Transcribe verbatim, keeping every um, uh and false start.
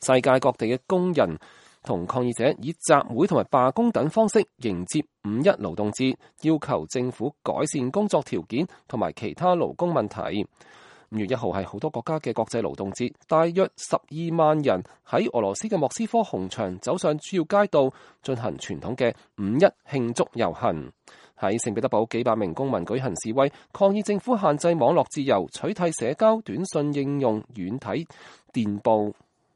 世界各地嘅工人同抗議者以集會同埋罷工等方式迎接五一勞動節，要求政府改善工作條件同埋其他勞工問題。五月一號係好多國家嘅國際勞動節，大約十二萬人喺俄羅斯嘅莫斯科紅場走上主要街道，進行傳統嘅五一慶祝遊行。喺聖彼得堡，幾百名公民舉行示威，抗議政府限制網絡自由，取締社交短信應用軟體電報。